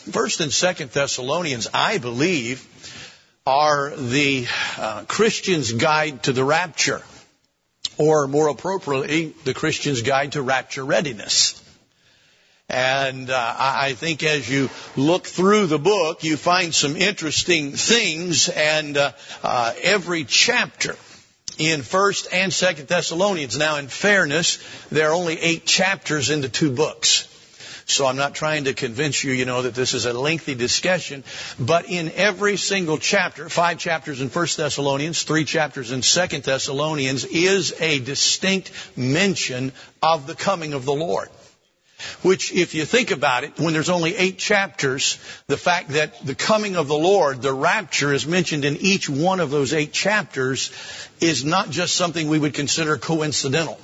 First and Second Thessalonians, I believe, are the Christian's guide to the rapture, or more appropriately, the Christian's guide to rapture readiness. And I think as you look through the book, you find some interesting things, and every chapter in 1st and 2nd Thessalonians. Now, in fairness, there are only 8 chapters in the 2 books. So I'm not trying to convince you, that this is a lengthy discussion. But in every single chapter, 5 chapters in 1 Thessalonians, 3 chapters in 2 Thessalonians, is a distinct mention of the coming of the Lord. Which, if you think about it, when there's only 8 chapters, the fact that the coming of the Lord, the rapture, is mentioned in each one of those 8 chapters is not just something we would consider coincidental.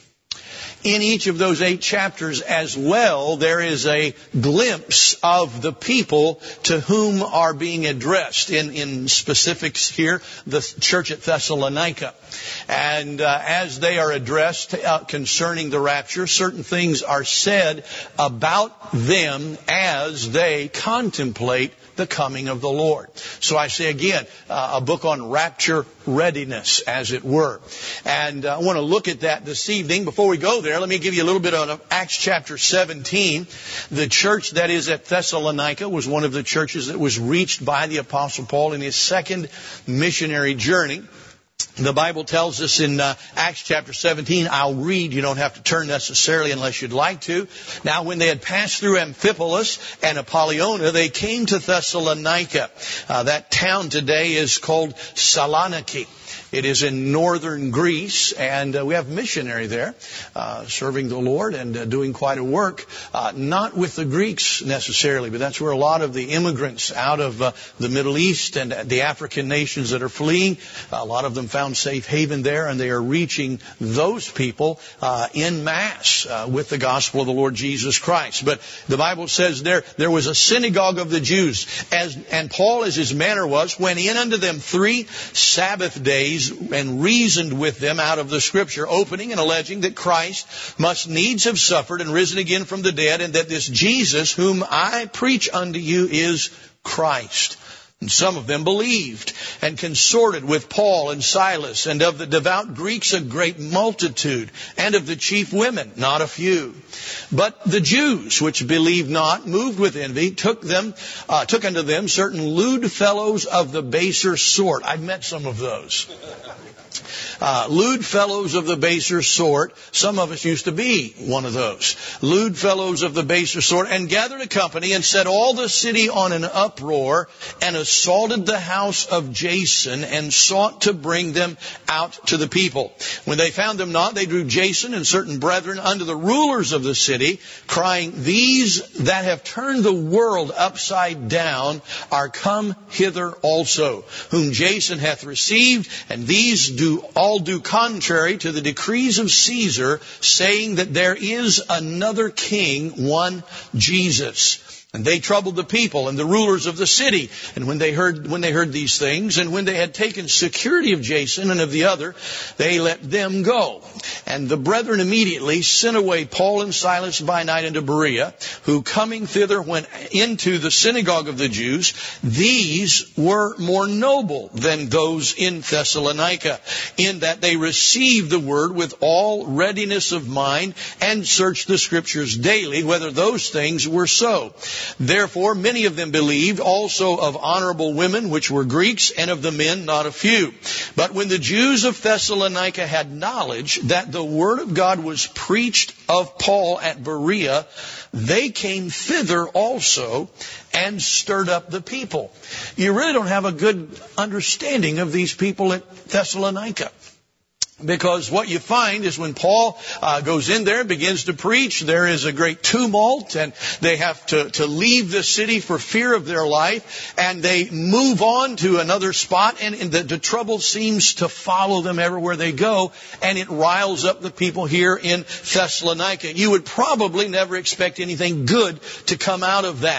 In each of those 8 chapters as well, there is a glimpse of the people to whom are being addressed. In specifics here, the church at Thessalonica. And as they are addressed concerning the rapture, certain things are said about them as they contemplate the coming of the Lord. So I say again, a book on rapture readiness, as it were. And I want to look at that this evening. Before we go there, let me give you a little bit of Acts chapter 17. The church that is at Thessalonica was one of the churches that was reached by the Apostle Paul in his second missionary journey. The Bible tells us in Acts chapter 17, I'll read, you don't have to turn necessarily unless you'd like to. Now, when they had passed through Amphipolis and Apollonia, they came to Thessalonica. That town today is called Saloniki. It is in northern Greece, and we have a missionary there serving the Lord and doing quite a work. Not with the Greeks necessarily, but that's where a lot of the immigrants out of the Middle East and the African nations that are fleeing, a lot of them found safe haven there, and they are reaching those people en masse with the gospel of the Lord Jesus Christ. But the Bible says there was a synagogue of the Jews, and Paul, as his manner was, went in unto them 3 Sabbath days and reasoned with them out of the Scripture, opening and alleging that Christ must needs have suffered and risen again from the dead, and that this Jesus whom I preach unto you is Christ. And some of them believed and consorted with Paul and Silas, and of the devout Greeks a great multitude, and of the chief women not a few. But the Jews, which believed not, moved with envy, took unto them certain lewd fellows of the baser sort. I've met some of those. Lewd fellows of the baser sort. Some of us used to be one of those. Lewd fellows of the baser sort, and gathered a company, and set all the city on an uproar, and assaulted the house of Jason, and sought to bring them out to the people. When they found them not, they drew Jason and certain brethren unto the rulers of the city, crying, These that have turned the world upside down are come hither also, whom Jason hath received, and these all do contrary to the decrees of Caesar, saying that there is another king, one Jesus. And they troubled the people and the rulers of the city. And when they heard these things, and when they had taken security of Jason and of the other, they let them go. And the brethren immediately sent away Paul and Silas by night into Berea, who coming thither went into the synagogue of the Jews. These were more noble than those in Thessalonica, in that they received the word with all readiness of mind, and searched the Scriptures daily, whether those things were so. Therefore many of them believed, also of honorable women, which were Greeks, and of the men not a few. But when the Jews of Thessalonica had knowledge that the word of God was preached of Paul at Berea, they came thither also, and stirred up the people. You really don't have a good understanding of these people at Thessalonica. Because what you find is when Paul goes in there and begins to preach, there is a great tumult, and they have to leave the city for fear of their life, and they move on to another spot, and the trouble seems to follow them everywhere they go, and it riles up the people here in Thessalonica. You would probably never expect anything good to come out of that.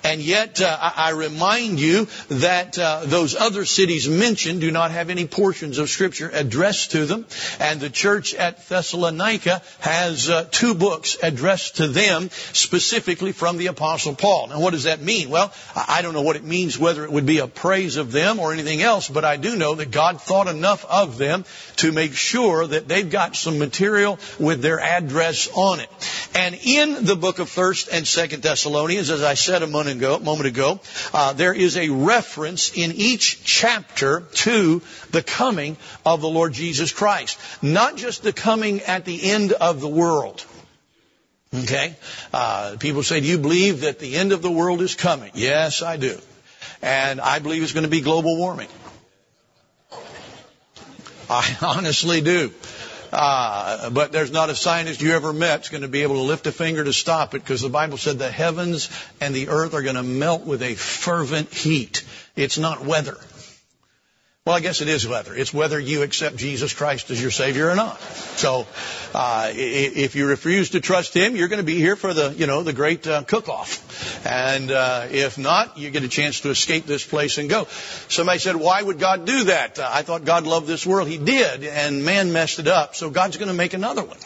And yet, I remind you that those other cities mentioned do not have any portions of Scripture addressed to them. And the church at Thessalonica has 2 books addressed to them specifically from the Apostle Paul. Now, what does that mean? Well, I don't know what it means, whether it would be a praise of them or anything else, but I do know that God thought enough of them to make sure that they've got some material with their address on it. And in the book of 1st and 2nd Thessalonians, as I said a moment ago, there is a reference in each chapter to the coming of the Lord Jesus Christ. Not just the coming at the end of the world. Okay? People say, do you believe that the end of the world is coming? Yes, I do. And I believe it's going to be global warming. I honestly do. But there's not a scientist you ever met that's going to be able to lift a finger to stop it, because the Bible said the heavens and the earth are going to melt with a fervent heat. It's not weather. Well, I guess it is weather. It's whether you accept Jesus Christ as your Savior or not. So, if you refuse to trust Him, you're going to be here for the great cook-off. And if not, you get a chance to escape this place and go. Somebody said, why would God do that? I thought God loved this world. He did, and man messed it up. So God's going to make another one.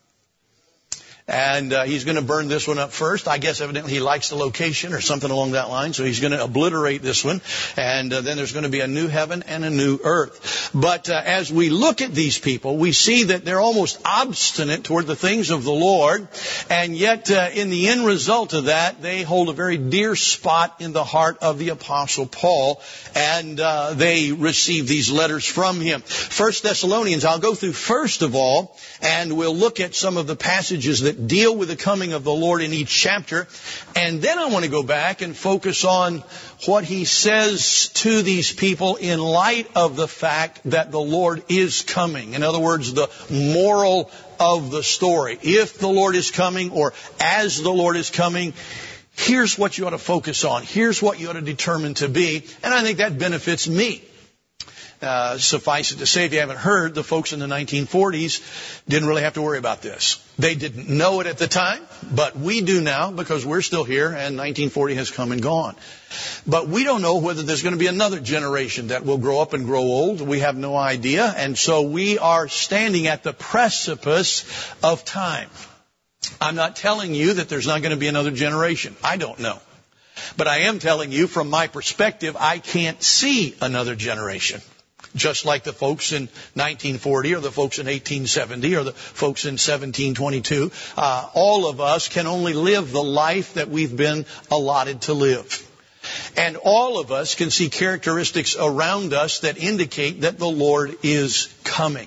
And He's going to burn this one up first. I guess evidently He likes the location or something along that line. So He's going to obliterate this one. And then there's going to be a new heaven and a new earth. But as we look at these people, we see that they're almost obstinate toward the things of the Lord. And yet in the end result of that, they hold a very dear spot in the heart of the Apostle Paul. And they receive these letters from him. 1 Thessalonians, I'll go through first of all, and we'll look at some of the passages that deal with the coming of the Lord in each chapter. And then I want to go back and focus on what he says to these people in light of the fact that the Lord is coming. In other words, the moral of the story. If the Lord is coming, or as the Lord is coming, here's what you ought to focus on. Here's what you ought to determine to be. And I think that benefits me. Suffice it to say, if you haven't heard, the folks in the 1940s didn't really have to worry about this. They didn't know it at the time, but we do now, because we're still here and 1940 has come and gone. But we don't know whether there's going to be another generation that will grow up and grow old. We have no idea. And so we are standing at the precipice of time. I'm not telling you that there's not going to be another generation. I don't know. But I am telling you, from my perspective, I can't see another generation. Just like the folks in 1940 or the folks in 1870 or the folks in 1722. All of us can only live the life that we've been allotted to live. And all of us can see characteristics around us that indicate that the Lord is coming.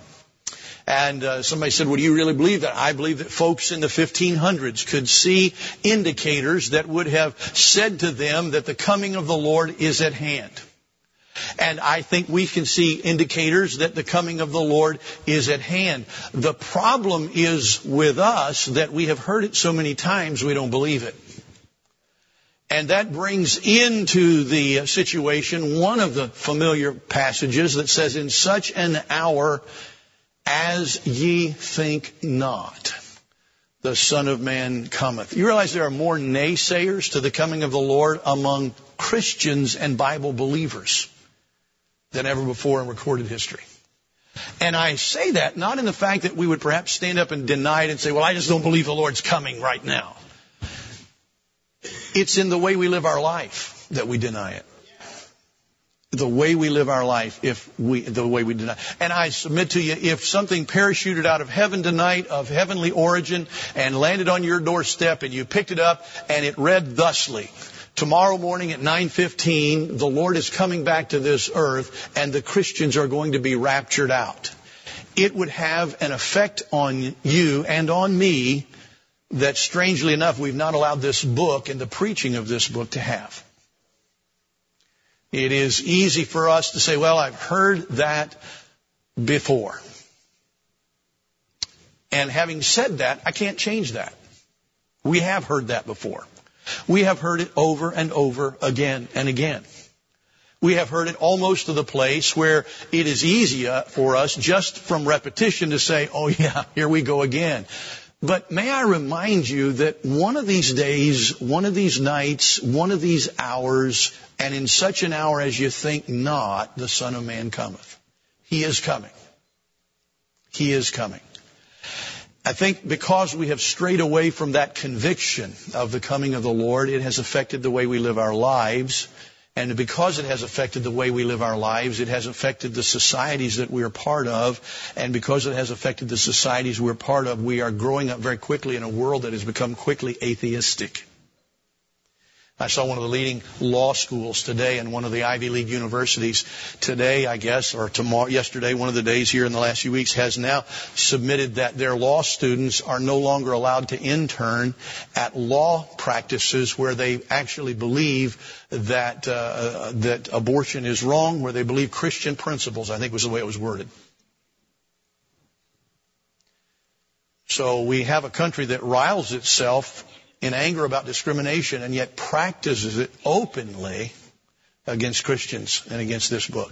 And somebody said, well, do you really believe that? I believe that folks in the 1500s could see indicators that would have said to them that the coming of the Lord is at hand. And I think we can see indicators that the coming of the Lord is at hand. The problem is with us that we have heard it so many times we don't believe it. And that brings into the situation one of the familiar passages that says, in such an hour as ye think not, the Son of Man cometh. You realize there are more naysayers to the coming of the Lord among Christians and Bible believers than ever before in recorded history. And I say that not in the fact that we would perhaps stand up and deny it and say, well, I just don't believe the Lord's coming right now. It's in the way we live our life that we deny it. The way we live our life, the way we deny. And I submit to you, if something parachuted out of heaven tonight of heavenly origin and landed on your doorstep and you picked it up and it read thusly, tomorrow morning at 9:15, the Lord is coming back to this earth and the Christians are going to be raptured out. It would have an effect on you and on me that, strangely enough, we've not allowed this book and the preaching of this book to have. It is easy for us to say, well, I've heard that before. And having said that, I can't change that. We have heard that before. We have heard it over and over again and again. We have heard it almost to the place where it is easier for us just from repetition to say, oh yeah, here we go again. But may I remind you that one of these days, one of these nights, one of these hours, and in such an hour as you think not, the Son of Man cometh. He is coming. He is coming. I think because we have strayed away from that conviction of the coming of the Lord, it has affected the way we live our lives. And because it has affected the way we live our lives, it has affected the societies that we are part of. And because it has affected the societies we're part of, we are growing up very quickly in a world that has become quickly atheistic. I saw one of the leading law schools today and one of the Ivy League universities today, I guess, or tomorrow, yesterday, one of the days here in the last few weeks, has now submitted that their law students are no longer allowed to intern at law practices where they actually believe that that abortion is wrong, where they believe Christian principles, I think was the way it was worded. So we have a country that riles itself in anger about discrimination and yet practices it openly against Christians and against this book.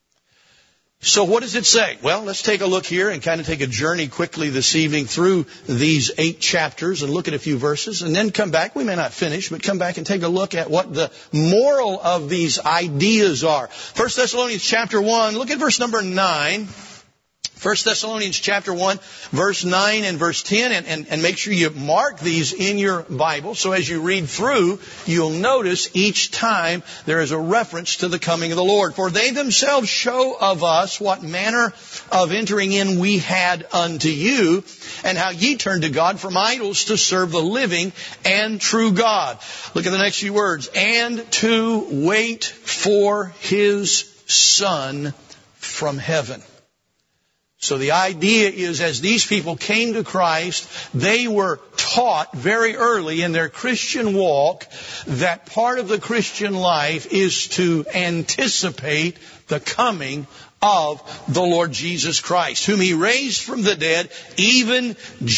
So what does it say? Well, let's take a look here and kind of take a journey quickly this evening through these 8 chapters and look at a few verses and then come back. We may not finish, but come back and take a look at what the moral of these ideas are. 1 Thessalonians chapter 1, look at verse number 9. 1 Thessalonians chapter 1, verse 9 and verse 10, and make sure you mark these in your Bible. So as you read through, you'll notice each time there is a reference to the coming of the Lord. For they themselves show of us what manner of entering in we had unto you, and how ye turned to God from idols to serve the living and true God. Look at the next few words. And to wait for His Son from heaven. So the idea is, as these people came to Christ, they were taught very early in their Christian walk that part of the Christian life is to anticipate the coming of the Lord Jesus Christ, whom He raised from the dead, even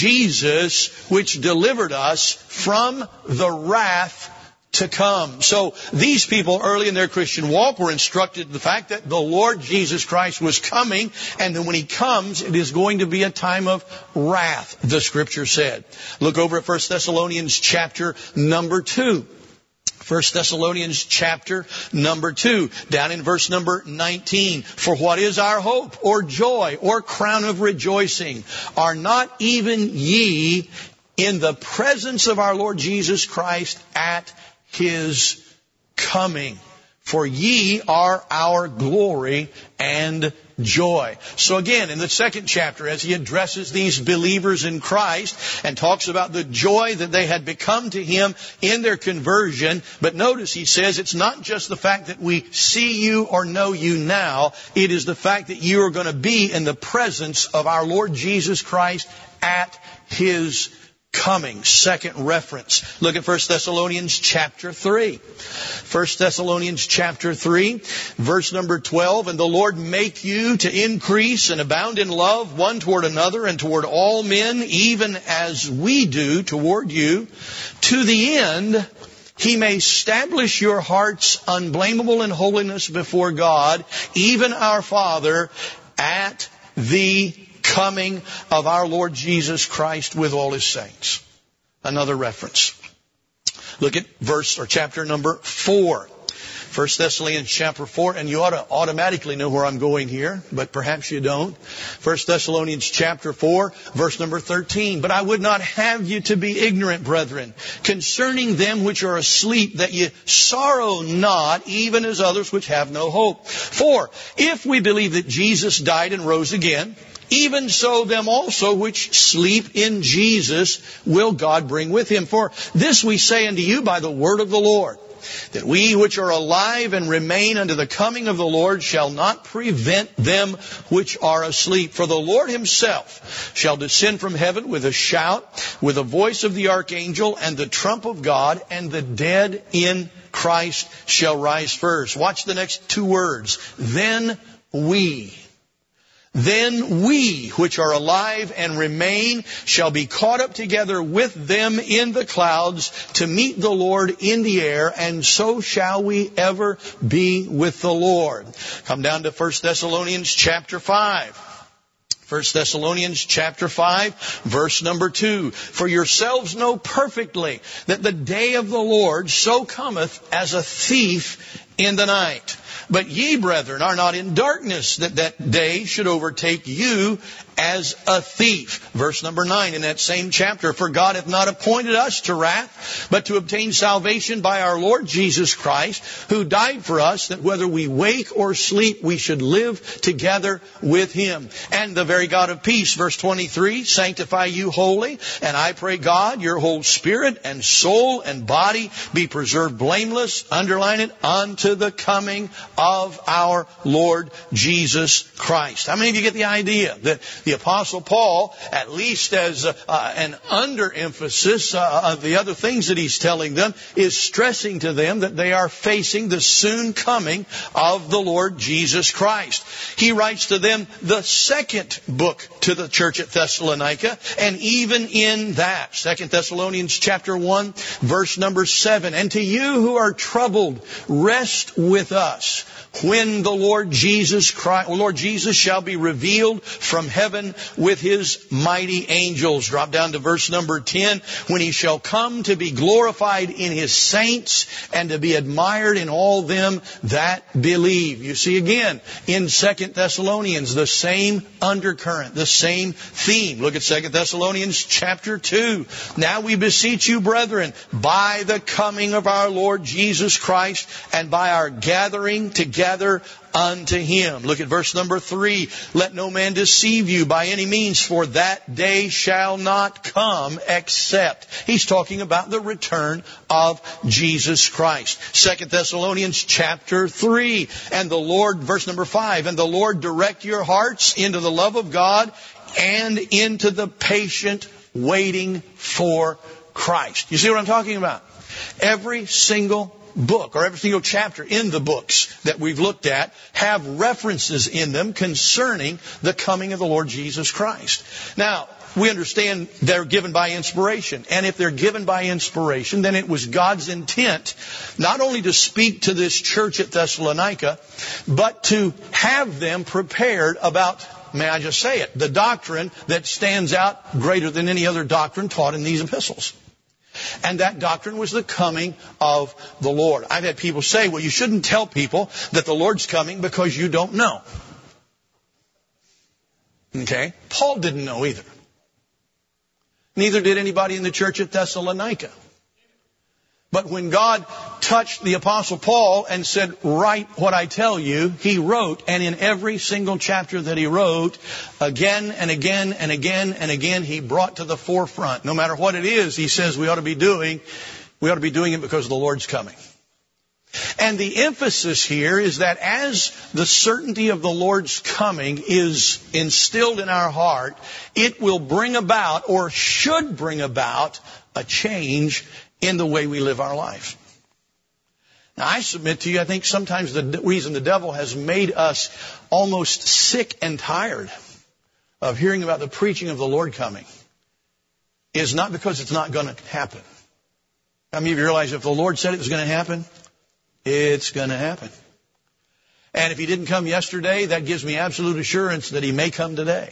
Jesus, which delivered us from the wrath to come. So these people early in their Christian walk were instructed the fact that the Lord Jesus Christ was coming, and that when He comes, it is going to be a time of wrath, the Scripture said. Look over at 1 Thessalonians chapter number 2. 1 Thessalonians chapter number 2, down in verse number 19. For what is our hope, or joy, or crown of rejoicing? Are not even ye in the presence of our Lord Jesus Christ at His coming? For ye are our glory and joy. So again, in the second chapter, as he addresses these believers in Christ and talks about the joy that they had become to Him in their conversion, but notice he says it's not just the fact that we see you or know you now, it is the fact that you are going to be in the presence of our Lord Jesus Christ at His coming. Second reference. Look at 1 Thessalonians chapter 3. 1 Thessalonians chapter 3, verse number 12. And the Lord make you to increase and abound in love one toward another and toward all men, even as we do toward you, to the end He may establish your hearts unblameable in holiness before God, even our Father, at the coming of our Lord Jesus Christ with all His saints. Another reference. Look at verse or chapter number 4. 1 Thessalonians chapter 4, and you ought to automatically know where I'm going here, but perhaps you don't. 1 Thessalonians chapter 4, verse number 13. But I would not have you to be ignorant, brethren, concerning them which are asleep, that ye sorrow not, even as others which have no hope. For if we believe that Jesus died and rose again, even so them also which sleep in Jesus will God bring with Him. For this we say unto you by the word of the Lord, that we which are alive and remain unto the coming of the Lord shall not prevent them which are asleep. For the Lord Himself shall descend from heaven with a shout, with the voice of the archangel, and the trump of God, and the dead in Christ shall rise first. Watch the next two words. Then we which are alive and remain shall be caught up together with them in the clouds to meet the Lord in the air, and so shall we ever be with the Lord. Come down to 1 Thessalonians chapter 5. 1 Thessalonians chapter 5, verse number 2. For yourselves know perfectly that the day of the Lord so cometh as a thief in the night. But ye, brethren, are not in darkness, that day should overtake you as a thief. Verse number 9 in that same chapter. For God hath not appointed us to wrath, but to obtain salvation by our Lord Jesus Christ, who died for us, that whether we wake or sleep, we should live together with Him. And the very God of peace, verse 23, sanctify you wholly, and I pray God, your whole spirit and soul and body be preserved blameless, underline it, unto the coming of our Lord Jesus Christ. How many of you get the idea that the Apostle Paul, at least as an underemphasis of the other things that he's telling them, is stressing to them that they are facing the soon coming of the Lord Jesus Christ. He writes to them the second book to the church at Thessalonica, and even in that, 2 Thessalonians chapter 1, verse number 7, and to you who are troubled, rest with us when the Lord Jesus shall be revealed from heaven with His mighty angels. Drop down to verse number 10. When He shall come to be glorified in His saints and to be admired in all them that believe. You see again in 2 Thessalonians the same undercurrent, the same theme. Look at 2 Thessalonians chapter 2. Now we beseech you, brethren, by the coming of our Lord Jesus Christ and by our gathering together unto Him. Look at verse number 3. Let no man deceive you by any means, for that day shall not come except. He's talking about the return of Jesus Christ. 2 Thessalonians chapter 3. And the Lord, verse number 5, and the Lord direct your hearts into the love of God and into the patient waiting for Christ. You see what I'm talking about? Every single book or every single chapter in the books that we've looked at have references in them concerning the coming of the Lord Jesus Christ. Now, we understand they're given by inspiration. And if they're given by inspiration, then it was God's intent not only to speak to this church at Thessalonica, but to have them prepared about, may I just say it, the doctrine that stands out greater than any other doctrine taught in these epistles. And that doctrine was the coming of the Lord. I've had people say, well, you shouldn't tell people that the Lord's coming because you don't know. Okay? Paul didn't know either. Neither did anybody in the church at Thessalonica. But when God touched the Apostle Paul and said, write what I tell you, he wrote. And in every single chapter that he wrote, again and again and again and again, he brought to the forefront, no matter what it is, he says we ought to be doing it because the Lord's coming. And the emphasis here is that as the certainty of the Lord's coming is instilled in our heart, it will bring about, or should bring about, a change in the way we live our life. Now, I submit to you, I think sometimes the reason the devil has made us almost sick and tired of hearing about the preaching of the Lord coming is not because it's not going to happen. How many of you realize if the Lord said it was going to happen, it's going to happen? And if He didn't come yesterday, that gives me absolute assurance that He may come today.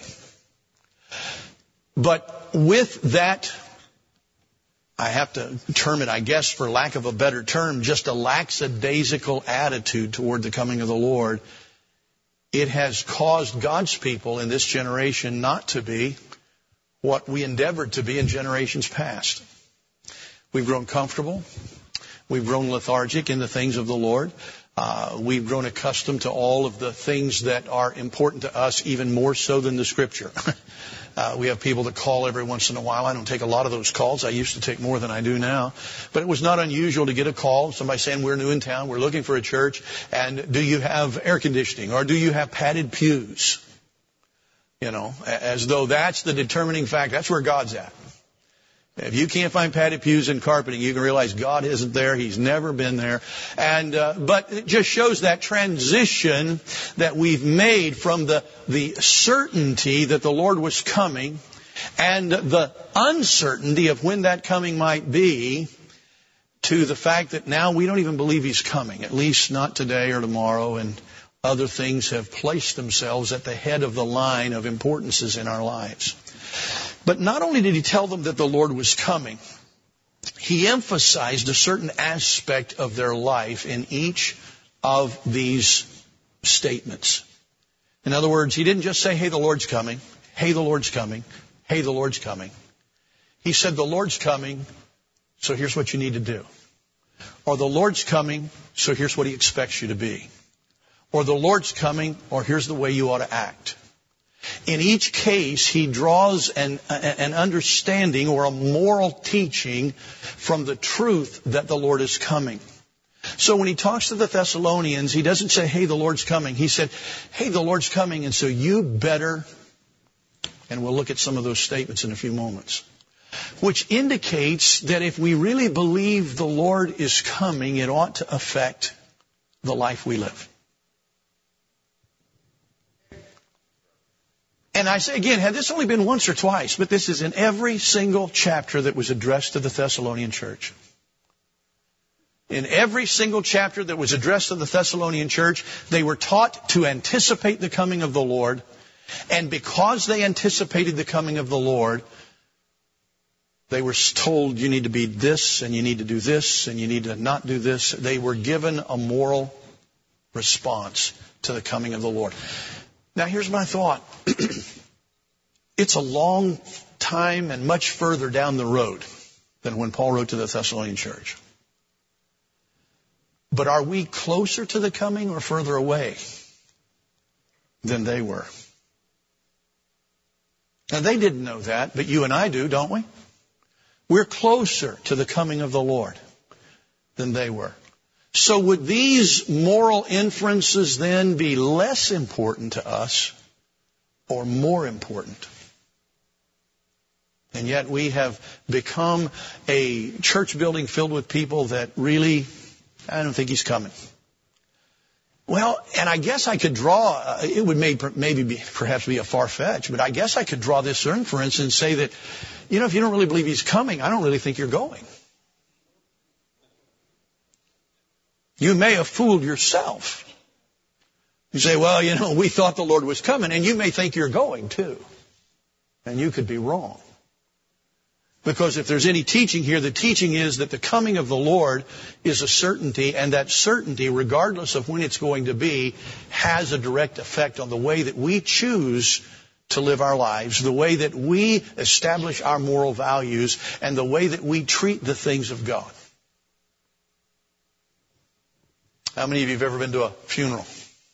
But with that, I have to term it, I guess, for lack of a better term, just a lackadaisical attitude toward the coming of the Lord, it has caused God's people in this generation not to be what we endeavored to be in generations past. We've grown comfortable. We've grown lethargic in the things of the Lord. We've grown accustomed to all of the things that are important to us, even more so than the Scripture. We have people that call every once in a while. I don't take a lot of those calls. I used to take more than I do now. But it was not unusual to get a call, somebody saying, we're new in town, we're looking for a church, and do you have air conditioning, or do you have padded pews? You know, as though that's the determining factor. That's where God's at. If you can't find padded pews and carpeting, you can realize God isn't there. He's never been there. And but it just shows that transition that we've made from the certainty that the Lord was coming and the uncertainty of when that coming might be to the fact that now we don't even believe He's coming, at least not today or tomorrow. And other things have placed themselves at the head of the line of importances in our lives. But not only did he tell them that the Lord was coming, he emphasized a certain aspect of their life in each of these statements. In other words, he didn't just say, hey, the Lord's coming. Hey, the Lord's coming. Hey, the Lord's coming. He said, the Lord's coming, so here's what you need to do. Or the Lord's coming, so here's what he expects you to be. Or the Lord's coming, or here's the way you ought to act. In each case, he draws an understanding or a moral teaching from the truth that the Lord is coming. So when he talks to the Thessalonians, he doesn't say, hey, the Lord's coming. He said, hey, the Lord's coming, and so you better, and we'll look at some of those statements in a few moments, which indicates that if we really believe the Lord is coming, it ought to affect the life we live. And I say again, had this only been once or twice, but this is in every single chapter that was addressed to the Thessalonian church. In every single chapter that was addressed to the Thessalonian church, they were taught to anticipate the coming of the Lord. And because they anticipated the coming of the Lord, they were told you need to be this, and you need to do this, and you need to not do this. They were given a moral response to the coming of the Lord. Now here's my thought. It's a long time and much further down the road than when Paul wrote to the Thessalonian church. But are we closer to the coming or further away than they were? Now they didn't know that, but you and I do, don't we? We're closer to the coming of the Lord than they were. So would these moral inferences then be less important to us or more important? And yet we have become a church building filled with people that really, I don't think he's coming. Well, and I guess I could draw, it would perhaps be a far-fetched, but I guess I could draw this inference and say that, if you don't really believe he's coming, I don't really think you're going. You may have fooled yourself. You say, well, we thought the Lord was coming, and you may think you're going too. And you could be wrong. Because if there's any teaching here, the teaching is that the coming of the Lord is a certainty, and that certainty, regardless of when it's going to be, has a direct effect on the way that we choose to live our lives, the way that we establish our moral values, and the way that we treat the things of God. How many of you have ever been to a funeral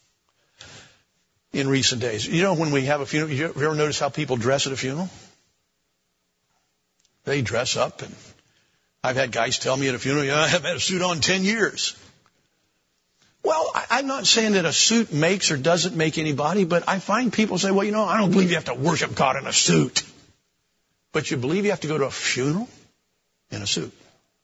in recent days? When we have a funeral, you ever notice how people dress at a funeral? They dress up, and I've had guys tell me at a funeral, I haven't had a suit on 10 years. Well, I'm not saying that a suit makes or doesn't make anybody, but I find people say, well, I don't believe you have to worship God in a suit. But you believe you have to go to a funeral in a suit.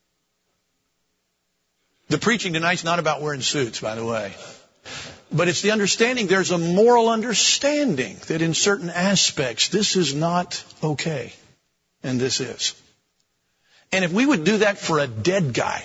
The preaching tonight's not about wearing suits, by the way. But it's the understanding, there's a moral understanding that in certain aspects, this is not okay. And this is. And if we would do that for a dead guy,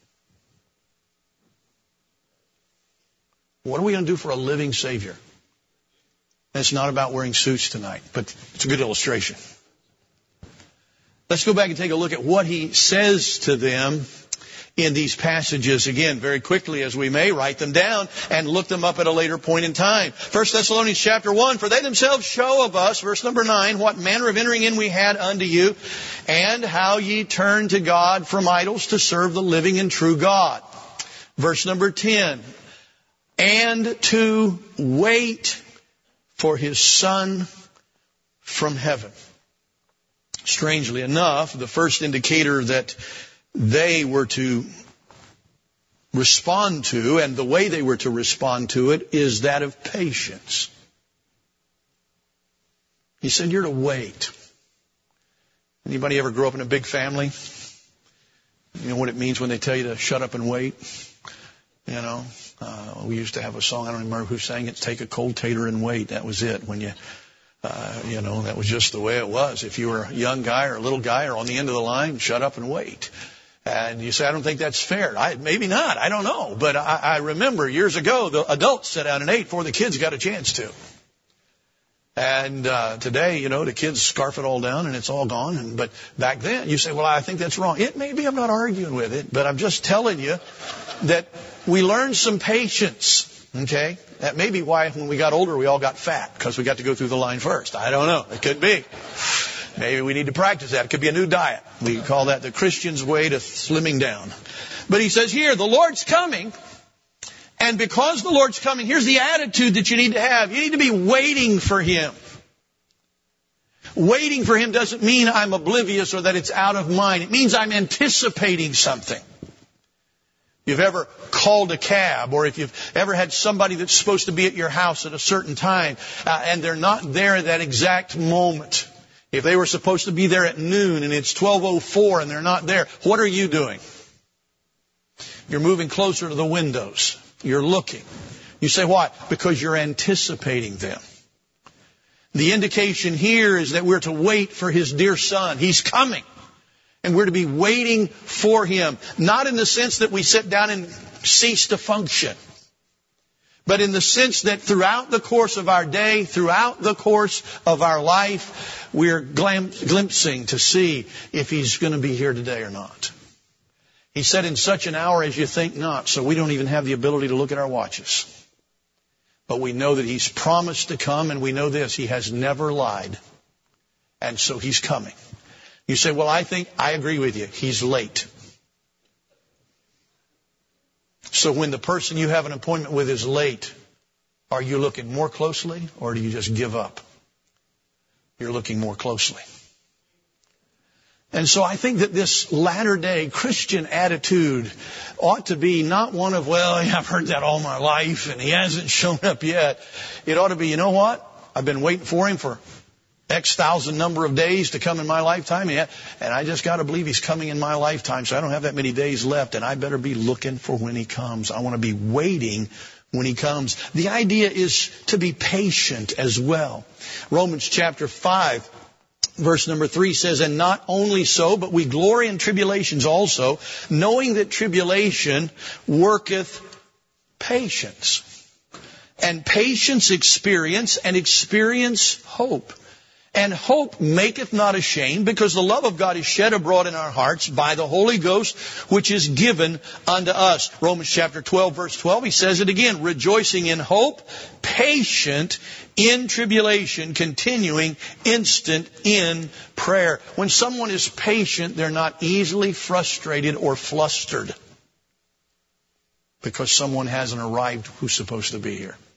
what are we going to do for a living Savior? And it's not about wearing suits tonight, but it's a good illustration. Let's go back and take a look at what he says to them in these passages again, very quickly as we may, write them down and look them up at a later point in time. 1 Thessalonians chapter 1, for they themselves show of us, verse number 9, what manner of entering in we had unto you, and how ye turned to God from idols to serve the living and true God. Verse number 10, and to wait for his Son from heaven. Strangely enough, the first indicator that they were to respond to, and the way they were to respond to it, is that of patience. He said, you're to wait. Anybody ever grow up in a big family? You know what it means when they tell you to shut up and wait? We used to have a song, I don't remember who sang it, take a cold tater and wait. That was it. When that was just the way it was. If you were a young guy or a little guy or on the end of the line, shut up and wait. And you say, I don't think that's fair. Maybe not. I don't know. But I remember years ago, the adults sat down and ate before the kids got a chance to. And today, the kids scarf it all down and it's all gone. But back then, you say, well, I think that's wrong. It may be. I'm not arguing with it. But I'm just telling you that we learned some patience. Okay? That may be why when we got older, we all got fat. Because we got to go through the line first. I don't know. It could be. Maybe we need to practice that. It could be a new diet. We call that the Christian's way to slimming down. But he says here, the Lord's coming. And because the Lord's coming, here's the attitude that you need to have. You need to be waiting for Him. Waiting for Him doesn't mean I'm oblivious or that it's out of mind. It means I'm anticipating something. You've ever called a cab, or if you've ever had somebody that's supposed to be at your house at a certain time, and they're not there at that exact moment. If they were supposed to be there at noon and it's 12:04 and they're not there, what are you doing? You're moving closer to the windows. You're looking. You say, why? Because you're anticipating them. The indication here is that we're to wait for His dear Son. He's coming. And we're to be waiting for Him. Not in the sense that we sit down and cease to function. But in the sense that throughout the course of our day, throughout the course of our life, we're glimpsing to see if He's going to be here today or not. He said, in such an hour as you think not. So we don't even have the ability to look at our watches. But we know that He's promised to come, and we know this, He has never lied. And so He's coming. You say, well, I agree with you. He's late. So when the person you have an appointment with is late, are you looking more closely, or do you just give up? You're looking more closely. And so I think that this latter-day Christian attitude ought to be not one of, well, I've heard that all my life and He hasn't shown up yet. It ought to be, you know what? I've been waiting for Him for X thousand number of days to come in my lifetime. And I just got to believe He's coming in my lifetime. So I don't have that many days left. And I better be looking for when He comes. I want to be waiting when He comes. The idea is to be patient as well. Romans chapter 5. Verse number 3 says, and not only so, but we glory in tribulations also, knowing that tribulation worketh patience. And patience experience, and experience hope. And hope maketh not ashamed, because the love of God is shed abroad in our hearts by the Holy Ghost, which is given unto us. Romans chapter 12, verse 12, he says it again, rejoicing in hope, patient in tribulation, continuing instant in prayer. When someone is patient, they're not easily frustrated or flustered because someone hasn't arrived who's supposed to be here.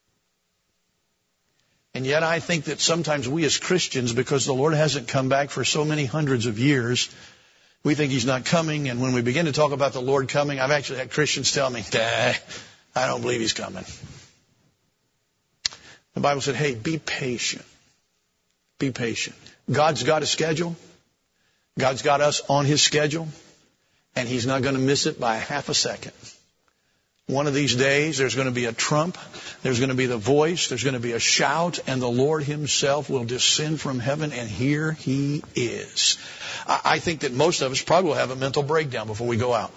And yet I think that sometimes we as Christians, because the Lord hasn't come back for so many hundreds of years, we think He's not coming. And when we begin to talk about the Lord coming, I've actually had Christians tell me, I don't believe He's coming. The Bible said, hey, be patient. Be patient. God's got a schedule. God's got us on His schedule. And He's not going to miss it by half a second. One of these days, there's going to be a trump, there's going to be the voice, there's going to be a shout, and the Lord Himself will descend from heaven, and here He is. I think that most of us probably will have a mental breakdown before we go out.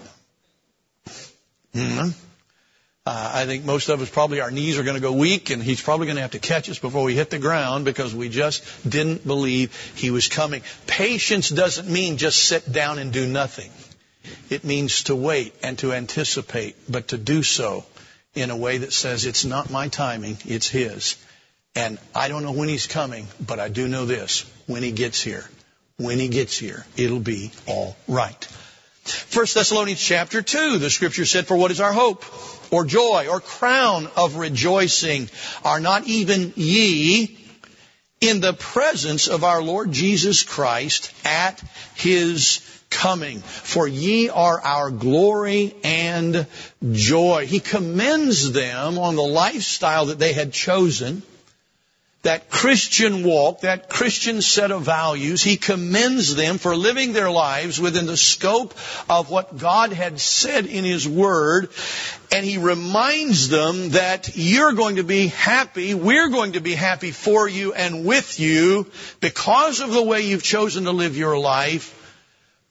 I think most of us probably, our knees are going to go weak, and He's probably going to have to catch us before we hit the ground because we just didn't believe He was coming. Patience doesn't mean just sit down and do nothing. It means to wait and to anticipate, but to do so in a way that says it's not my timing, it's His. And I don't know when He's coming, but I do know this. When He gets here, it'll be all right. 1 Thessalonians chapter 2, the Scripture said, for what is our hope, or joy, or crown of rejoicing? Are not even ye in the presence of our Lord Jesus Christ at His coming? For ye are our glory and joy. He commends them on the lifestyle that they had chosen, that Christian walk, that Christian set of values. He commends them for living their lives within the scope of what God had said in His Word. And He reminds them that you're going to be happy, we're going to be happy for you and with you because of the way you've chosen to live your life.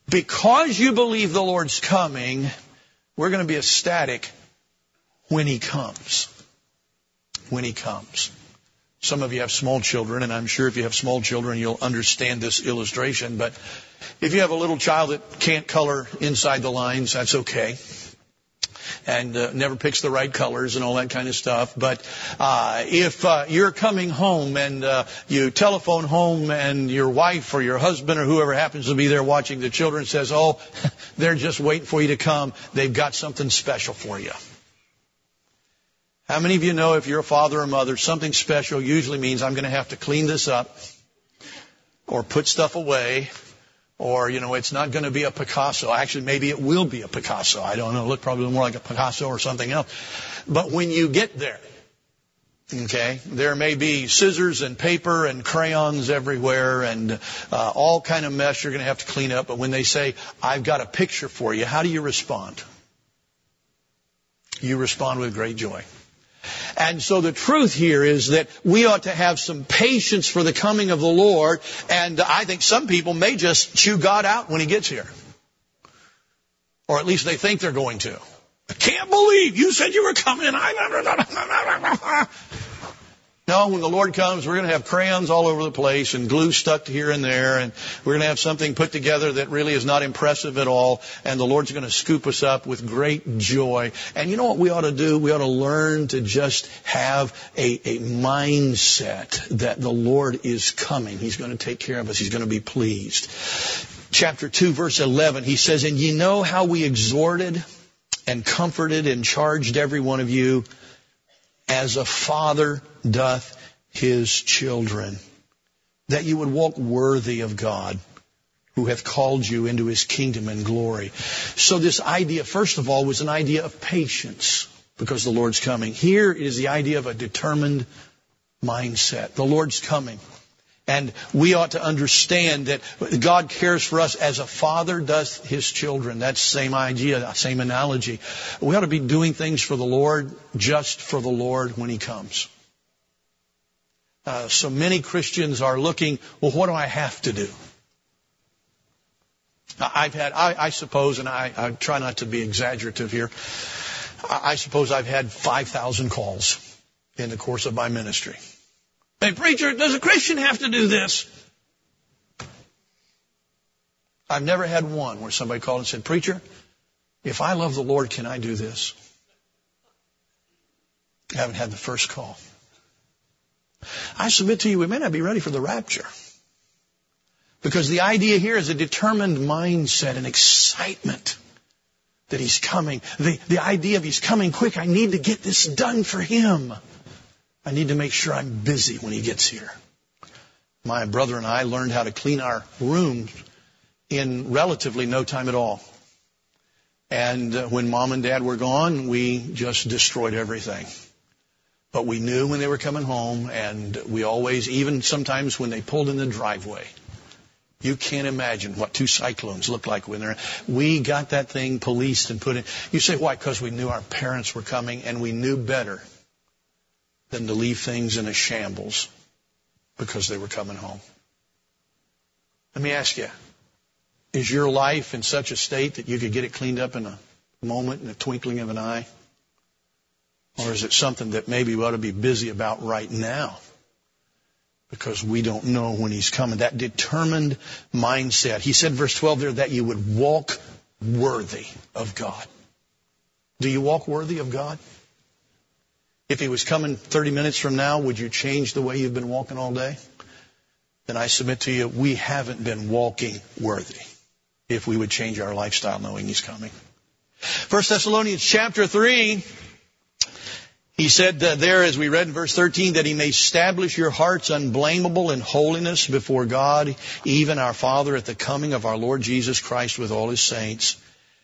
Because you believe the Lord's coming, we're going to be ecstatic when He comes. When He comes. Some of you have small children, and I'm sure if you have small children, you'll understand this illustration. But if you have a little child that can't color inside the lines, that's okay. And never picks the right colors and all that kind of stuff. But if you're coming home and you telephone home and your wife or your husband or whoever happens to be there watching the children says, oh, they're just waiting for you to come. They've got something special for you. How many of you know if you're a father or mother, something special usually means I'm going to have to clean this up or put stuff away or, it's not going to be a Picasso. Actually, maybe it will be a Picasso. I don't know. It'll look probably more like a Picasso or something else. But when you get there, okay, there may be scissors and paper and crayons everywhere and all kind of mess you're going to have to clean up. But when they say, I've got a picture for you, how do you respond? You respond with great joy. And so the truth here is that we ought to have some patience for the coming of the Lord. And I think some people may just chew God out when He gets here. Or at least they think they're going to. I can't believe you said you were coming. No, when the Lord comes, we're going to have crayons all over the place and glue stuck here and there. And we're going to have something put together that really is not impressive at all. And the Lord's going to scoop us up with great joy. And you know what we ought to do? We ought to learn to just have a mindset that the Lord is coming. He's going to take care of us. He's going to be pleased. Chapter 2, verse 11, he says, and ye know how we exhorted and comforted and charged every one of you as a father doth his children, that you would walk worthy of God, who hath called you into His kingdom and glory. So this idea, first of all, was an idea of patience, because the Lord's coming. Here is the idea of a determined mindset. The Lord's coming. And we ought to understand that God cares for us as a father does his children. That's the same idea, same analogy. We ought to be doing things for the Lord, just for the Lord when He comes. So many Christians are looking, well, what do I have to do? I suppose, and I try not to be exaggerative here, I suppose I've had 5,000 calls in the course of my ministry. Hey, preacher, does a Christian have to do this? I've never had one where somebody called and said, preacher, if I love the Lord, can I do this? I haven't had the first call. I submit to you, we may not be ready for the rapture. Because the idea here is a determined mindset, an excitement that He's coming. The idea of He's coming quick. I need to get this done for Him. I need to make sure I'm busy when He gets here. My brother and I learned how to clean our rooms in relatively no time at all. And when Mom and Dad were gone, we just destroyed everything. But we knew when they were coming home, and we always, even sometimes when they pulled in the driveway, you can't imagine what 2 cyclones look like when they're... We got that thing policed and put in. You say, why? Because we knew our parents were coming, and we knew better than to leave things in a shambles because they were coming home. Let me ask you, is your life in such a state that you could get it cleaned up in a moment, in a twinkling of an eye? Or is it something that maybe we ought to be busy about right now because we don't know when He's coming? That determined mindset. He said, verse 12 there, that you would walk worthy of God. Do you walk worthy of God? If He was coming 30 minutes from now, would you change the way you've been walking all day? Then I submit to you, we haven't been walking worthy if we would change our lifestyle knowing He's coming. 1 Thessalonians chapter 3, he said there, as we read in verse 13, that He may establish your hearts unblameable in holiness before God, even our Father, at the coming of our Lord Jesus Christ with all His saints.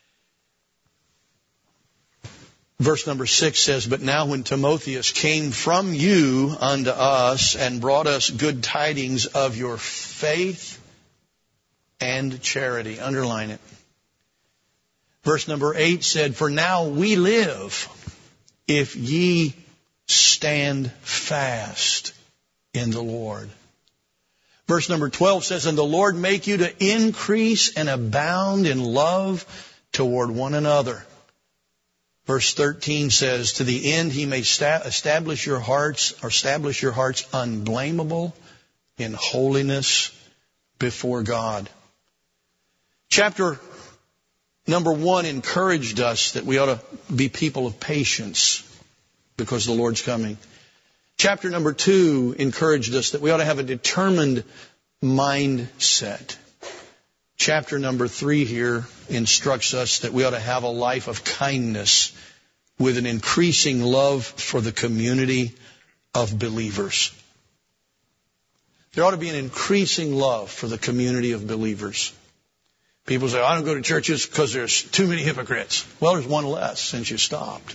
Verse number 6 says, but now when Timotheus came from you unto us and brought us good tidings of your faith and charity. Underline it. Verse number 8 said, for now we live if ye stand fast in the Lord. Verse number 12 says, and the Lord make you to increase and abound in love toward one another. Verse 13 says, to the end he may establish your hearts unblameable in holiness before God. Chapter number 1 encouraged us that we ought to be people of patience because the Lord's coming. Chapter number 2 encouraged us that we ought to have a determined mindset. Chapter number 3 here instructs us that we ought to have a life of kindness with an increasing love for the community of believers. There ought to be an increasing love for the community of believers. People say, I don't go to churches because there's too many hypocrites. Well, there's one less since you stopped.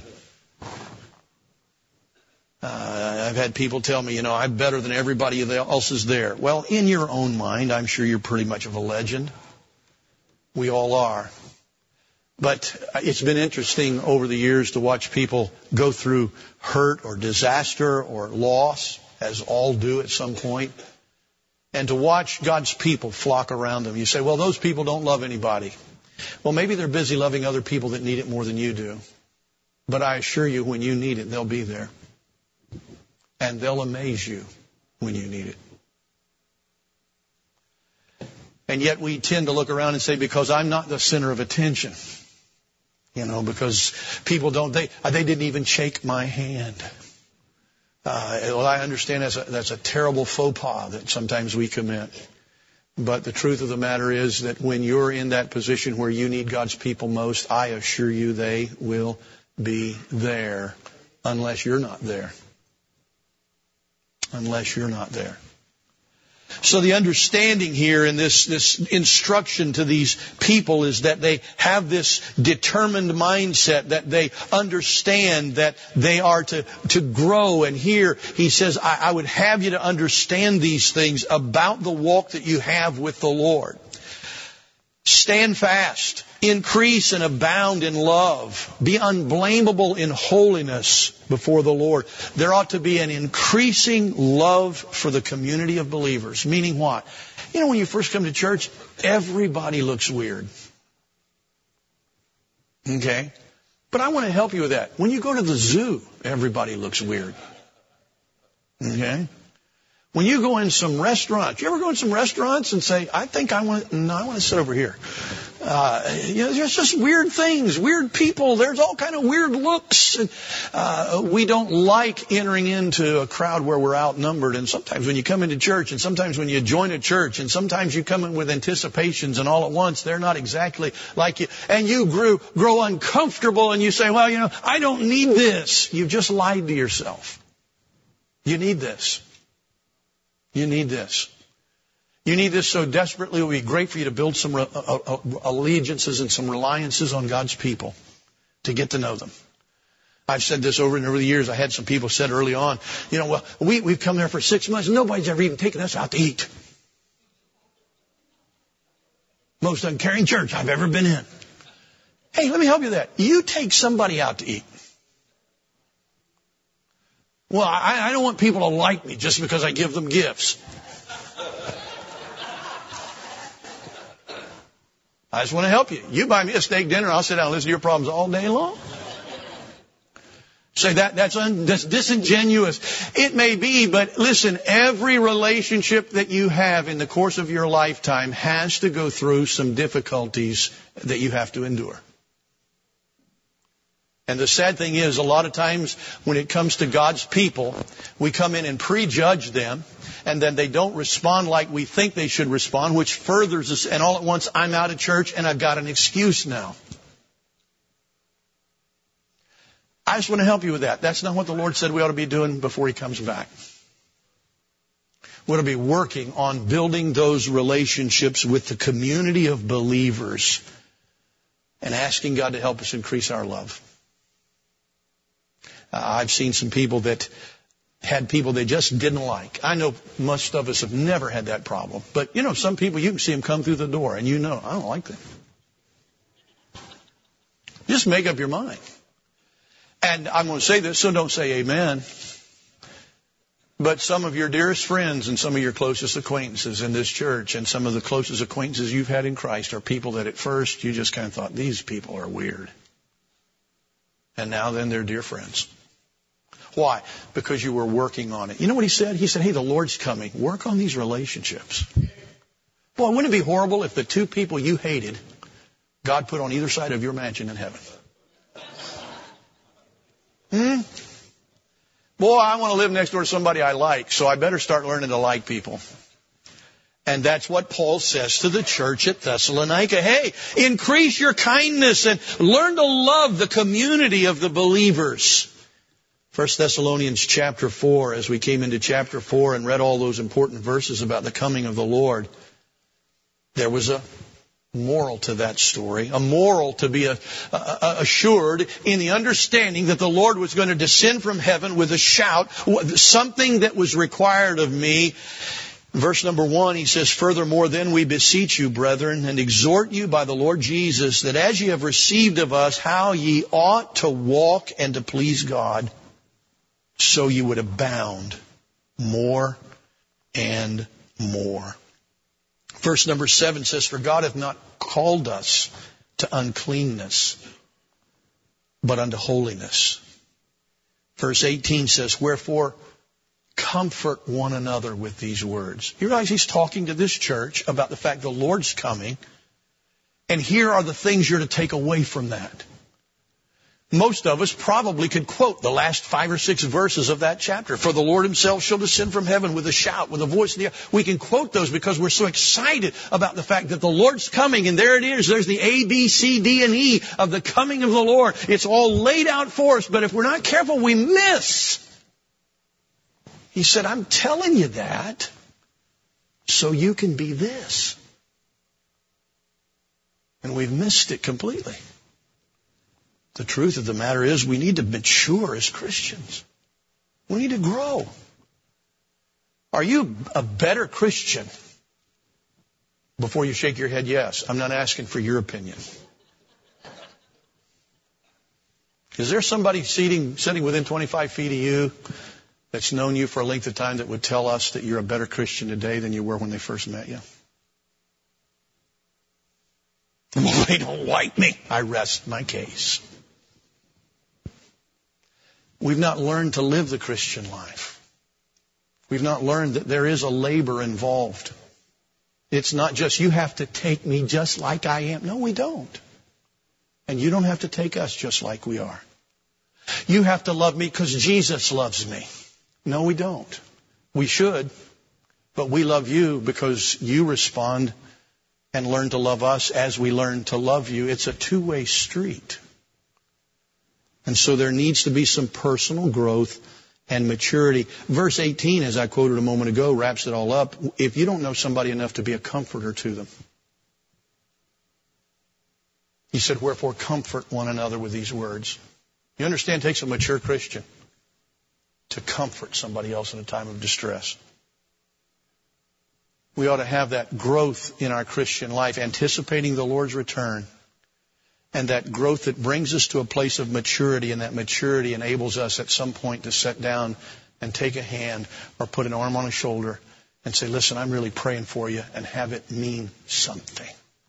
I've had people tell me, I'm better than everybody else is there. Well, in your own mind, I'm sure you're pretty much of a legend. We all are. But it's been interesting over the years to watch people go through hurt or disaster or loss, as all do at some point, and to watch God's people flock around them. You say, well, those people don't love anybody. Well, maybe they're busy loving other people that need it more than you do. But I assure you, when you need it, they'll be there. And they'll amaze you when you need it. And yet we tend to look around and say, because I'm not the center of attention. Because people they didn't even shake my hand. Well, I understand that's a terrible faux pas that sometimes we commit. But the truth of the matter is that when you're in that position where you need God's people most, I assure you they will be there unless you're not there. Unless you're not there. So the understanding here in this instruction to these people is that they have this determined mindset, that they understand that they are to grow. And here he says, I would have you to understand these things about the walk that you have with the Lord. Stand fast, increase and abound in love, be unblameable in holiness before the Lord. There ought to be an increasing love for the community of believers. Meaning what? When you first come to church, everybody looks weird. Okay? But I want to help you with that. When you go to the zoo, everybody looks weird. Okay? When you go in some restaurants, you ever go in some restaurants and say, I want to sit over here. There's just weird things, weird people. There's all kind of weird looks. And, we don't like entering into a crowd where we're outnumbered. And sometimes when you come into church and sometimes when you join a church and sometimes you come in with anticipations and all at once they're not exactly like you. And you grow uncomfortable and you say, well, I don't need this. You've just lied to yourself. You need this. You need this. You need this so desperately. It would be great for you to build some allegiances and some reliances on God's people to get to know them. I've said this over and over the years. I had some people said early on, we've come there for 6 months. Nobody's ever even taken us out to eat. Most uncaring church I've ever been in. Hey, let me help you with that. You take somebody out to eat. Well, I don't want people to like me just because I give them gifts. I just want to help you. You buy me a steak dinner, I'll sit down and listen to your problems all day long. Say that's disingenuous. It may be, but listen, every relationship that you have in the course of your lifetime has to go through some difficulties that you have to endure. And the sad thing is, a lot of times when it comes to God's people, we come in and prejudge them, and then they don't respond like we think they should respond, which furthers us, and all at once I'm out of church and I've got an excuse now. I just want to help you with that. That's not what the Lord said we ought to be doing before He comes back. We ought to be working on building those relationships with the community of believers and asking God to help us increase our love. I've seen some people that had people they just didn't like. I know most of us have never had that problem. But, some people, you can see them come through the door and I don't like them. Just make up your mind. And I'm going to say this, so don't say amen. But some of your dearest friends and some of your closest acquaintances in this church and some of the closest acquaintances you've had in Christ are people that at first you just kind of thought, these people are weird. And now then they're dear friends. Why? Because you were working on it. You know what he said? He said, hey, the Lord's coming. Work on these relationships. Boy, wouldn't it be horrible if the two people you hated, God put on either side of your mansion in heaven? Boy, I want to live next door to somebody I like, so I better start learning to like people. And that's what Paul says to the church at Thessalonica. Hey, increase your kindness and learn to love the community of the believers. 1 Thessalonians chapter 4, as we came into chapter 4 and read all those important verses about the coming of the Lord, there was a moral to that story, a moral to be assured in the understanding that the Lord was going to descend from heaven with a shout, something that was required of me. Verse number 1, he says, furthermore, then we beseech you, brethren, and exhort you by the Lord Jesus, that as ye have received of us how ye ought to walk and to please God, so you would abound more and more. Verse number 7 says, for God hath not called us to uncleanness, but unto holiness. Verse 18 says, wherefore comfort one another with these words. You realize he's talking to this church about the fact the Lord's coming, and here are the things you're to take away from that. Most of us probably could quote the last 5 or 6 verses of that chapter. For the Lord himself shall descend from heaven with a shout, with a voice of the earth. We can quote those because we're so excited about the fact that the Lord's coming. And there it is. There's the A, B, C, D, and E of the coming of the Lord. It's all laid out for us. But if we're not careful, we miss. He said, I'm telling you that so you can be this. And we've missed it completely. The truth of the matter is we need to mature as Christians. We need to grow. Are you a better Christian? Before you shake your head, yes. I'm not asking for your opinion. Is there somebody sitting within 25 feet of you that's known you for a length of time that would tell us that you're a better Christian today than you were when they first met you? Well, they don't like me. I rest my case. We've not learned to live the Christian life. We've not learned that there is a labor involved. It's not just, you have to take me just like I am. No, we don't. And you don't have to take us just like we are. You have to love me because Jesus loves me. No, we don't. We should. But we love you because you respond and learn to love us as we learn to love you. It's a two-way street. And so there needs to be some personal growth and maturity. Verse 18, as I quoted a moment ago, wraps it all up. If you don't know somebody enough to be a comforter to them, he said, wherefore comfort one another with these words. You understand, it takes a mature Christian to comfort somebody else in a time of distress. We ought to have that growth in our Christian life, anticipating the Lord's return. And that growth that brings us to a place of maturity, and that maturity enables us at some point to sit down and take a hand or put an arm on a shoulder and say, listen, I'm really praying for you, and have it mean something.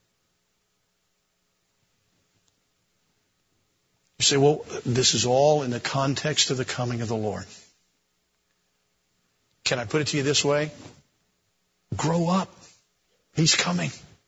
You say, well, this is all in the context of the coming of the Lord. Can I put it to you this way? Grow up. He's coming.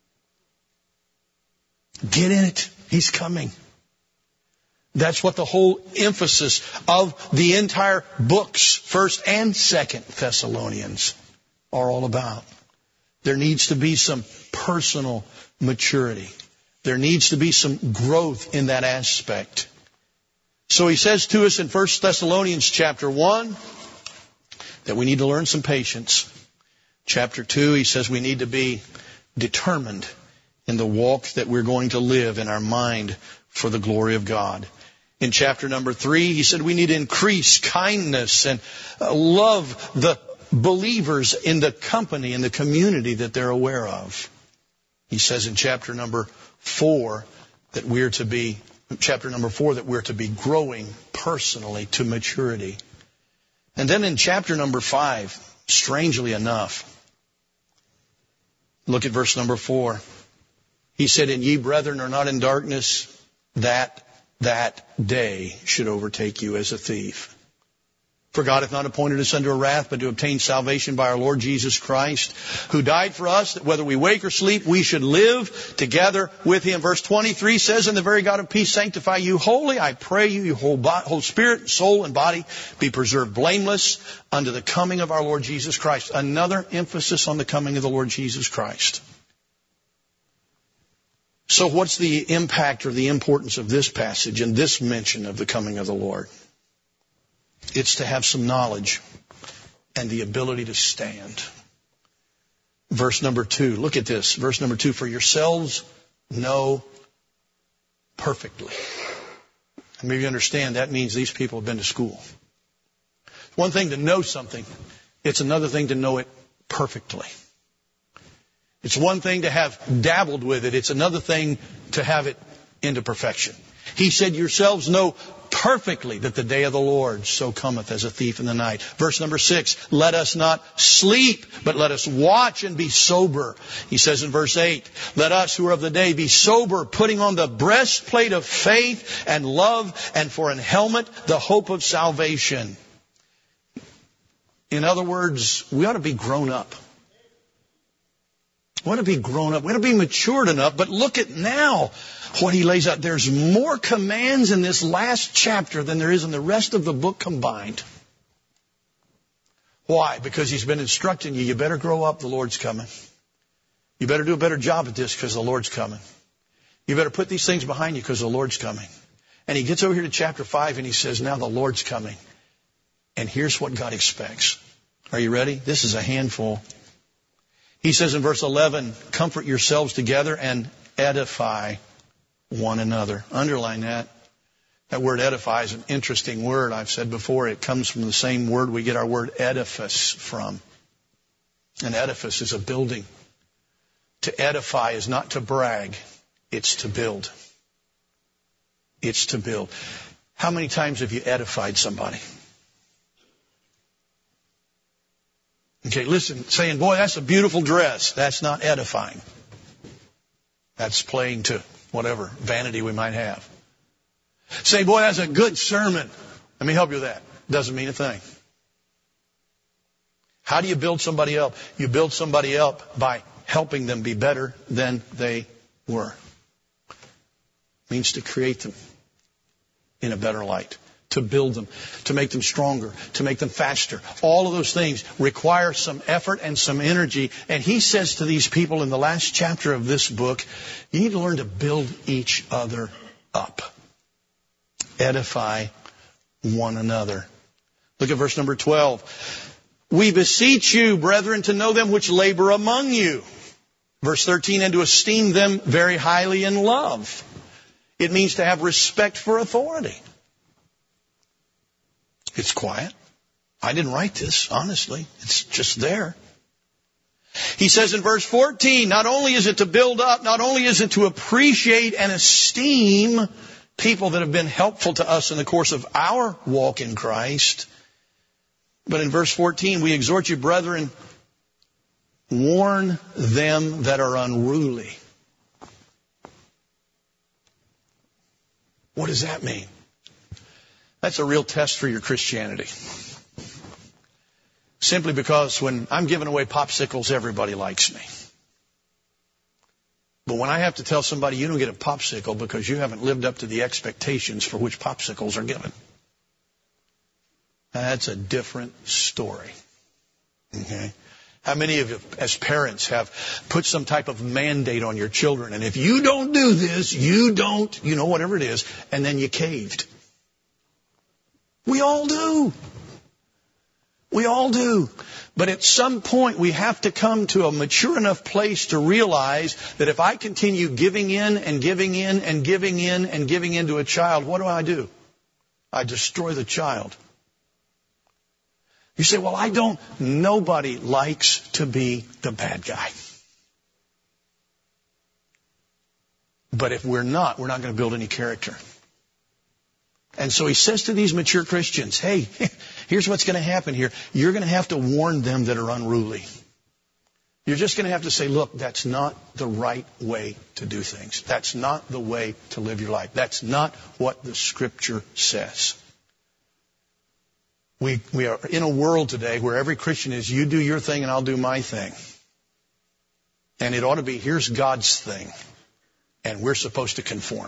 Get in it. He's coming. That's what the whole emphasis of the entire books, 1st and 2nd Thessalonians, are all about. There needs to be some personal maturity. There needs to be some growth in that aspect. So he says to us in 1 Thessalonians chapter 1 that we need to learn some patience. Chapter 2, he says we need to be determined in the walk that we're going to live in our mind for the glory of God. In chapter number 3, he said we need to increase kindness and love the believers in the company, in the community that they're aware of. He says in chapter number 4 that we're to be growing personally to maturity. And then in chapter number 5, strangely enough, look at verse number 4. He said, and ye brethren are not in darkness, that day should overtake you as a thief. For God hath not appointed us unto a wrath, but to obtain salvation by our Lord Jesus Christ, who died for us, that whether we wake or sleep, we should live together with Him. Verse 23 says, and the very God of peace sanctify you wholly. I pray you, your whole spirit, soul, and body be preserved blameless unto the coming of our Lord Jesus Christ. Another emphasis on the coming of the Lord Jesus Christ. So what's the impact or the importance of this passage and this mention of the coming of the Lord? It's to have some knowledge and the ability to stand. Verse number 2. Look at this. Verse number 2. For yourselves know perfectly. And maybe you understand that means these people have been to school. It's one thing to know something. It's another thing to know it perfectly. It's one thing to have dabbled with it. It's another thing to have it into perfection. He said, yourselves know perfectly that the day of the Lord so cometh as a thief in the night. Verse number 6, let us not sleep, but let us watch and be sober. He says in verse 8, let us who are of the day be sober, putting on the breastplate of faith and love, and for an helmet the hope of salvation. In other words, we ought to be grown up. We ought to be grown up. We ought to be matured enough. But look at now what he lays out. There's more commands in this last chapter than there is in the rest of the book combined. Why? Because he's been instructing you. You better grow up. The Lord's coming. You better do a better job at this because the Lord's coming. You better put these things behind you because the Lord's coming. And he gets over here to chapter 5 and he says, now the Lord's coming. And here's what God expects. Are you ready? This is a handful. He says in verse 11, comfort yourselves together and edify one another. Underline that. That word edify is an interesting word. I've said before, it comes from the same word we get our word edifice from. An edifice is a building. To edify is not to brag. It's to build. It's to build. How many times have you edified somebody? Okay, listen, saying, boy, that's a beautiful dress. That's not edifying. That's playing to whatever vanity we might have. Say, boy, that's a good sermon. Let me help you with that. Doesn't mean a thing. How do you build somebody up? You build somebody up by helping them be better than they were. It means to create them in a better light. To build them, to make them stronger, to make them faster. All of those things require some effort and some energy. And he says to these people in the last chapter of this book, you need to learn to build each other up. Edify one another. Look at verse number 12. We beseech you, brethren, to know them which labor among you. Verse 13, and to esteem them very highly in love. It means to have respect for authority. It's quiet. I didn't write this, honestly. It's just there. He says in verse 14, not only is it to build up, not only is it to appreciate and esteem people that have been helpful to us in the course of our walk in Christ, but in verse 14, we exhort you, brethren, warn them that are unruly. What does that mean? That's a real test for your Christianity. Simply because when I'm giving away popsicles, everybody likes me. But when I have to tell somebody you don't get a popsicle because you haven't lived up to the expectations for which popsicles are given, that's a different story. Okay? How many of you, as parents, have put some type of mandate on your children? And if you don't do this, you don't, whatever it is, and then you caved. We all do. We all do. But at some point, we have to come to a mature enough place to realize that if I continue giving in and giving in and giving in and giving in to a child, what do? I destroy the child. You say, well, nobody likes to be the bad guy. But if we're not going to build any character. And so he says to these mature Christians, hey, here's what's going to happen here. You're going to have to warn them that are unruly. You're just going to have to say, look, that's not the right way to do things. That's not the way to live your life. That's not what the Scripture says. We are in a world today where every Christian is, you do your thing and I'll do my thing. And it ought to be, here's God's thing. And we're supposed to conform.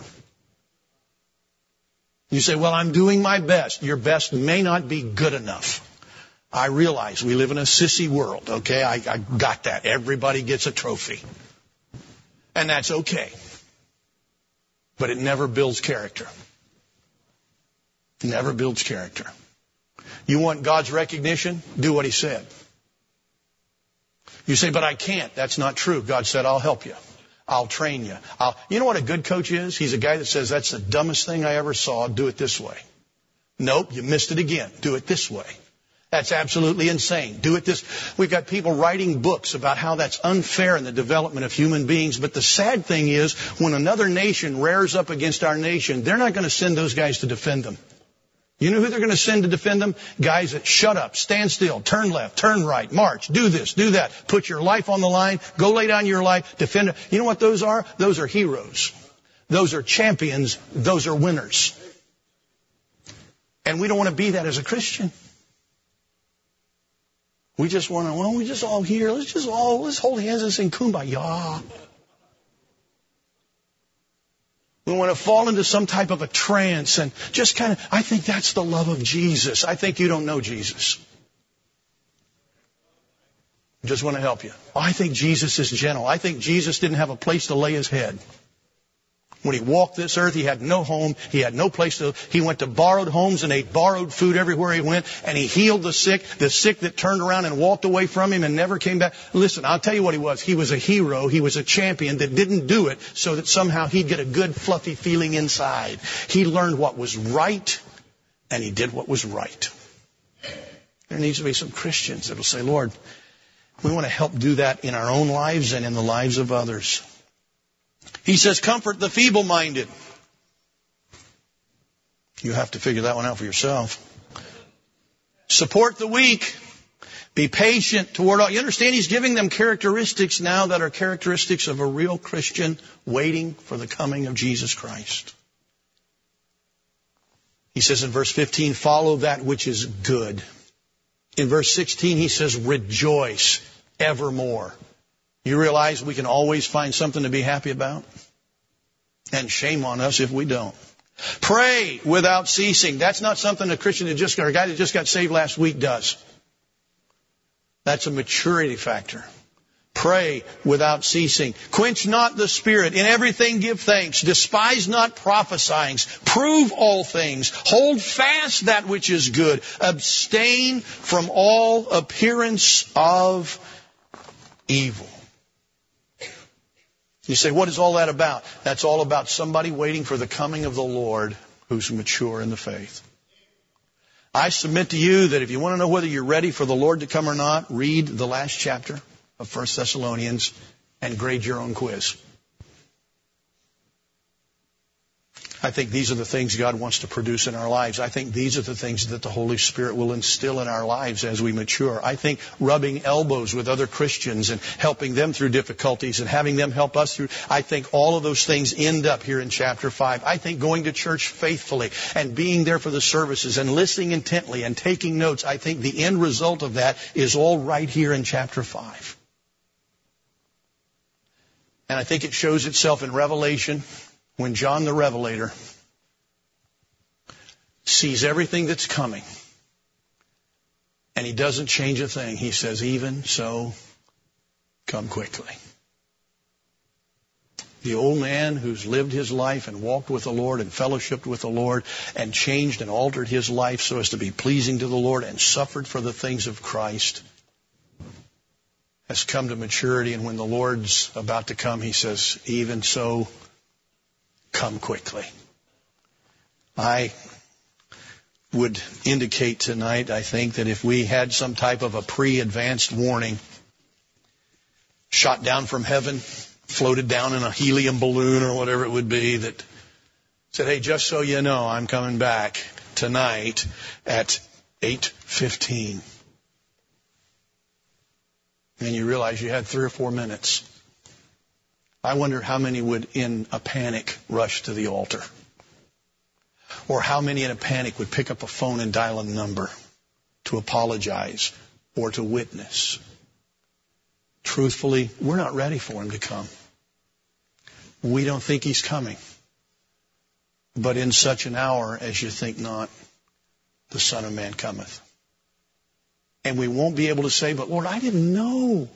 You say, well, I'm doing my best. Your best may not be good enough. I realize we live in a sissy world, okay? I got that. Everybody gets a trophy. And that's okay. But it never builds character. It never builds character. You want God's recognition? Do what He said. You say, but I can't. That's not true. God said, I'll help you. I'll train you. You know what a good coach is? He's a guy that says, that's the dumbest thing I ever saw. Do it this way. Nope, you missed it again. Do it this way. That's absolutely insane. Do it this. We've got people writing books about how that's unfair in the development of human beings. But the sad thing is, when another nation rears up against our nation, they're not going to send those guys to defend them. You know who they're going to send to defend them? Guys that shut up, stand still, turn left, turn right, march, do this, do that. Put your life on the line, go lay down your life, defend it. You know what those are? Those are heroes. Those are champions. Those are winners. And we don't want to be that as a Christian. We just want to, well, we just all here. Let's hold hands and sing Kumbaya. We want to fall into some type of a trance and just kind of, I think that's the love of Jesus. I think you don't know Jesus. I just want to help you. I think Jesus is gentle. I think Jesus didn't have a place to lay His head. When He walked this earth, He had no home. He had no place to. He went to borrowed homes and ate borrowed food everywhere He went. And He healed the sick that turned around and walked away from Him and never came back. Listen, I'll tell you what He was. He was a hero. He was a champion that didn't do it so that somehow He'd get a good, fluffy feeling inside. He learned what was right, and He did what was right. There needs to be some Christians that will say, Lord, we want to help do that in our own lives and in the lives of others. He says, comfort the feeble-minded. You have to figure that one out for yourself. Support the weak. Be patient toward all. You understand He's giving them characteristics now that are characteristics of a real Christian waiting for the coming of Jesus Christ. He says in verse 15, follow that which is good. In verse 16, He says, rejoice evermore. You realize we can always find something to be happy about? And shame on us if we don't. Pray without ceasing. That's not something a Christian or a guy that just got saved last week does. That's a maturity factor. Pray without ceasing. Quench not the spirit. In everything give thanks. Despise not prophesying. Prove all things. Hold fast that which is good. Abstain from all appearance of evil. You say, what is all that about? That's all about somebody waiting for the coming of the Lord who's mature in the faith. I submit to you that if you want to know whether you're ready for the Lord to come or not, read the last chapter of 1 Thessalonians and grade your own quiz. I think these are the things God wants to produce in our lives. I think these are the things that the Holy Spirit will instill in our lives as we mature. I think rubbing elbows with other Christians and helping them through difficulties and having them help us through, I think all of those things end up here in chapter 5. I think going to church faithfully and being there for the services and listening intently and taking notes, I think the end result of that is all right here in chapter 5. And I think it shows itself in Revelation. When John the Revelator sees everything that's coming and he doesn't change a thing, he says, even so, come quickly. The old man who's lived his life and walked with the Lord and fellowshiped with the Lord and changed and altered his life so as to be pleasing to the Lord and suffered for the things of Christ has come to maturity. And when the Lord's about to come, he says, even so, come quickly. I would indicate tonight, I think, that if we had some type of a pre-advanced warning shot down from heaven, floated down in a helium balloon or whatever it would be, that Said, hey, just so you know, I'm coming back tonight at 8:15. And you realize you had 3 or 4 minutes. I wonder how many would, in a panic, rush to the altar. Or how many in a panic would pick up a phone and dial a number to apologize or to witness. Truthfully, we're not ready for him to come. We don't think he's coming. But in such an hour as you think not, the Son of Man cometh. And we won't be able to say, but Lord, I didn't know.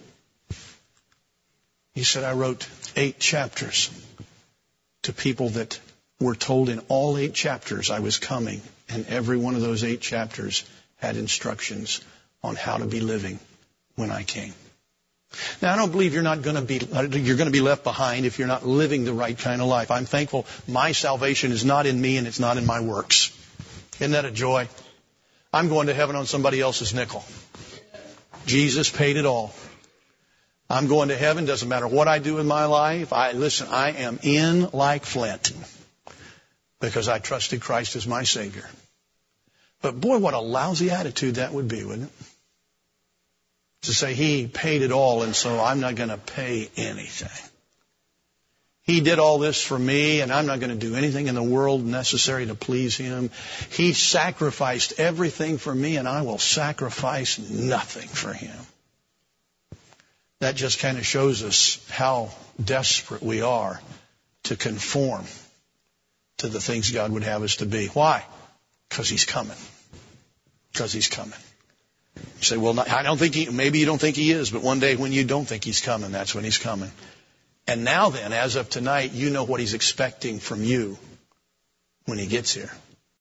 He said, I wrote 8 chapters to people that were told in all 8 chapters I was coming. And every one of those 8 chapters had instructions on how to be living when I came. Now, I don't believe you're going to be left behind if you're not living the right kind of life. I'm thankful my salvation is not in me and it's not in my works. Isn't that a joy? I'm going to heaven on somebody else's nickel. Jesus paid it all. I'm going to heaven. Doesn't matter what I do in my life. I am in like flint because I trusted Christ as my Savior. But boy, what a lousy attitude that would be, wouldn't it? To say he paid it all and so I'm not going to pay anything. He did all this for me, and I'm not going to do anything in the world necessary to please him. He sacrificed everything for me, and I will sacrifice nothing for him. That just kind of shows us how desperate we are to conform to the things God would have us to be. Why? Because he's coming. Because he's coming. You say, well, I don't think maybe you don't think he is, but one day when you don't think he's coming, that's when he's coming. And now then, as of tonight, you know what he's expecting from you when he gets here.